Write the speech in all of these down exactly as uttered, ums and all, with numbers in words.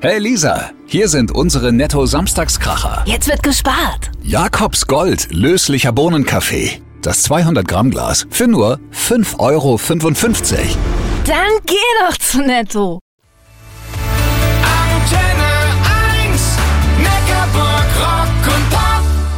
Hey Lisa, hier sind unsere Netto-Samstagskracher. Jetzt wird gespart. Jakobs Gold, löslicher Bohnenkaffee. Das zweihundert Gramm Glas für nur fünf Euro fünfundfünfzig. Dann geh doch zu Netto. Antenne eins, Neckarburg, Rock und Pop.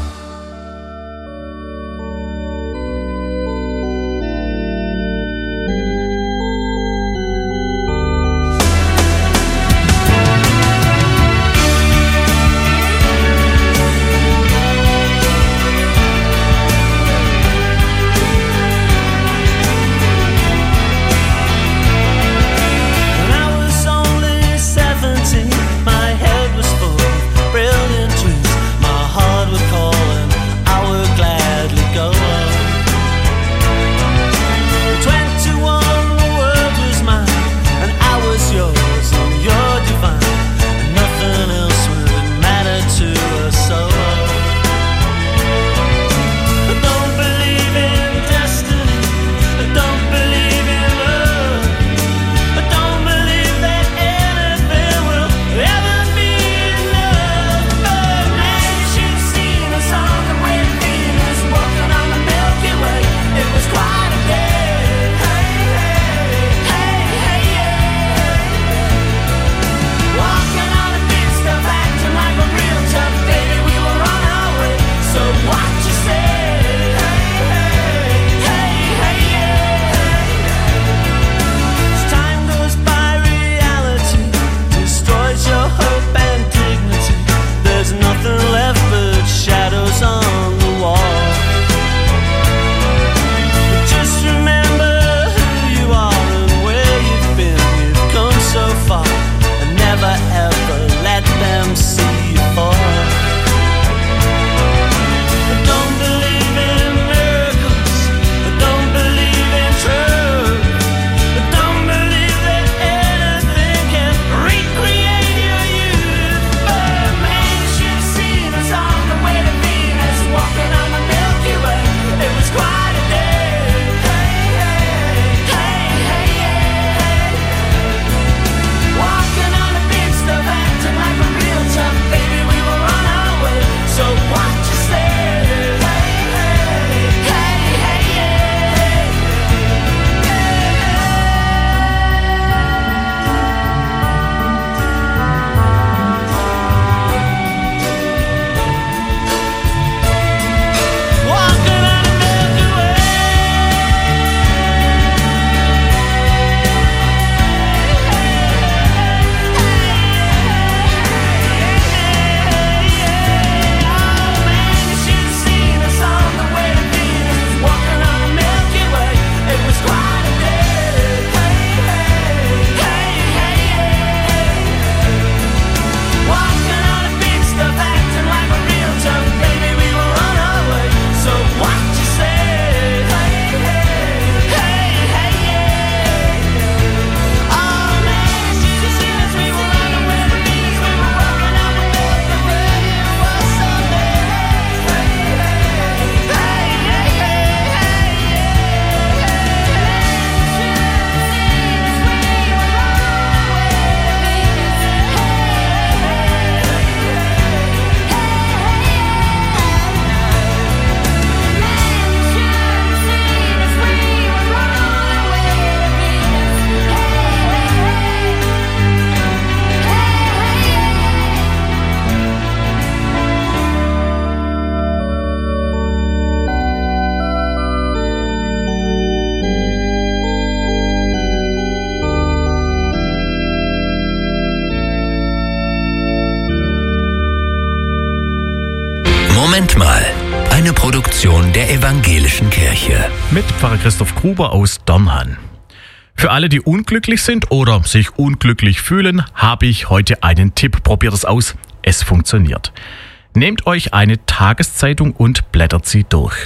Moment mal, eine Produktion der Evangelischen Kirche. Mit Pfarrer Christoph Gruber aus Dörnhan. Für alle, die unglücklich sind oder sich unglücklich fühlen, habe ich heute einen Tipp. Probiert es aus, es funktioniert. Nehmt euch eine Tageszeitung und blättert sie durch.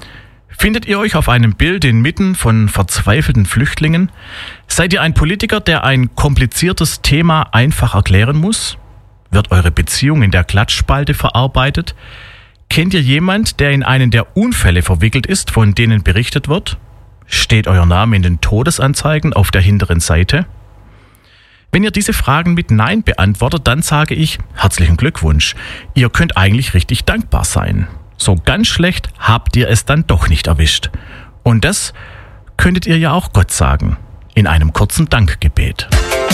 Findet ihr euch auf einem Bild inmitten von verzweifelten Flüchtlingen? Seid ihr ein Politiker, der ein kompliziertes Thema einfach erklären muss? Wird eure Beziehung in der Klatschspalte verarbeitet? Kennt ihr jemand, der in einen der Unfälle verwickelt ist, von denen berichtet wird? Steht euer Name in den Todesanzeigen auf der hinteren Seite? Wenn ihr diese Fragen mit Nein beantwortet, dann sage ich herzlichen Glückwunsch. Ihr könnt eigentlich richtig dankbar sein. So ganz schlecht habt ihr es dann doch nicht erwischt. Und das könntet ihr ja auch Gott sagen, in einem kurzen Dankgebet.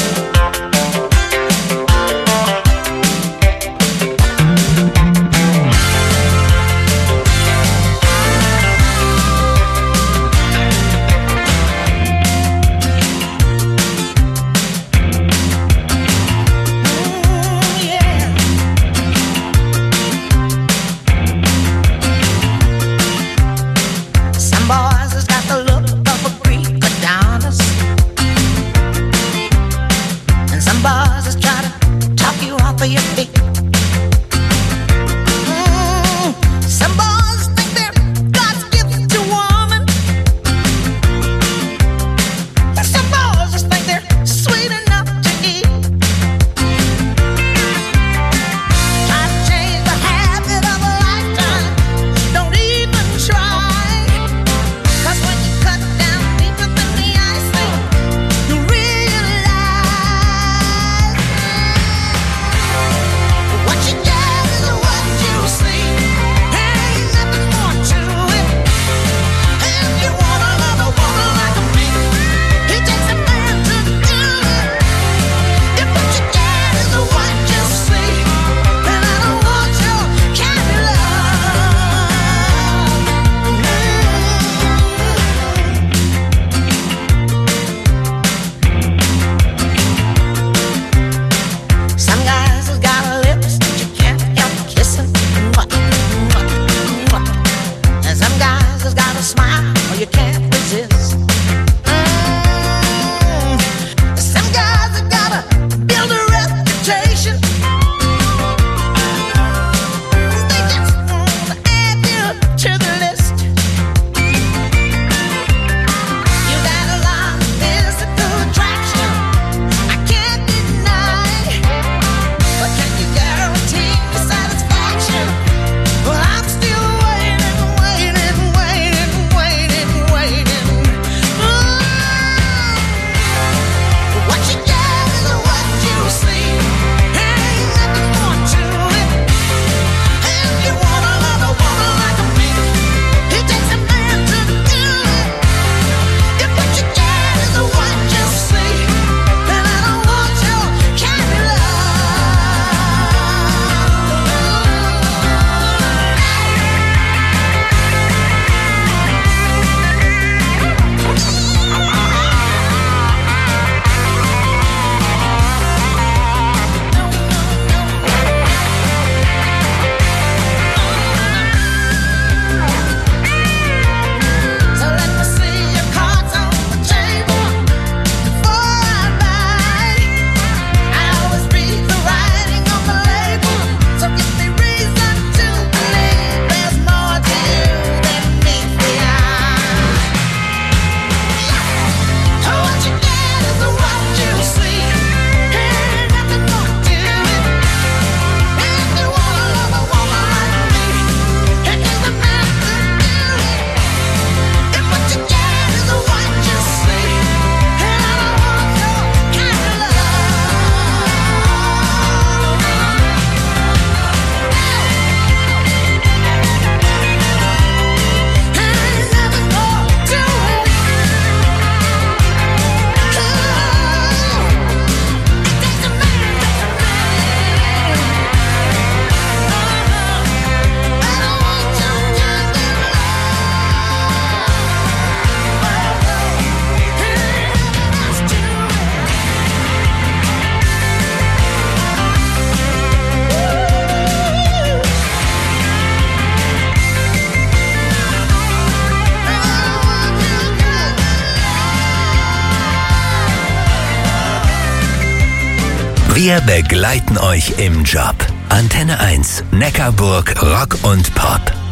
Wir begleiten euch im Job. Antenne eins, Neckarburg Rock und Pop.